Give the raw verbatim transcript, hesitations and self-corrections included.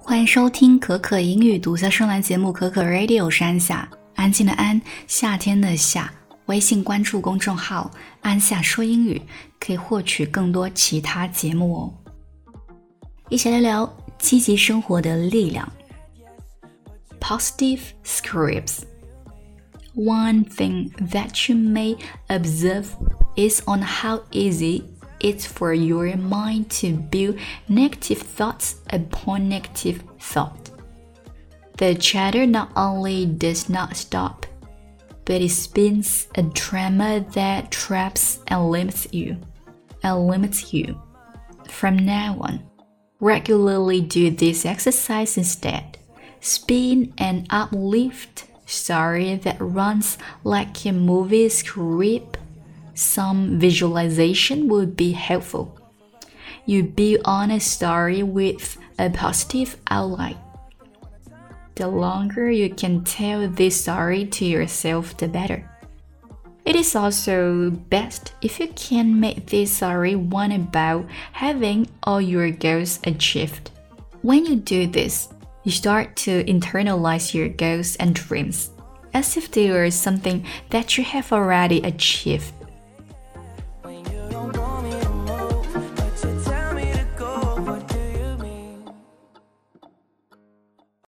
欢迎收听可可英语读小声栏节目可可 Radio， 我是安夏，安静的安，夏天的夏。微信关注公众号安夏说英语，可以获取更多其他节目哦。一起来聊积极生活的力量。 Positive scripts. One thing that you may observe is on how easy it's for your mind to build negative thoughts upon negative thought. The chatter not only does not stop, but it spins a drama that traps and limits you, and limits you. From now on, regularly do this exercise instead. Spin an uplift story that runs like a movie script. Some visualization would be helpful. You build on a story with a positive outline. The longer you can tell this story to yourself, the better. It is also best if you can make this story one about having all your goals achieved. When you do this, you start to internalize your goals and dreams, as if they were something that you have already achieved.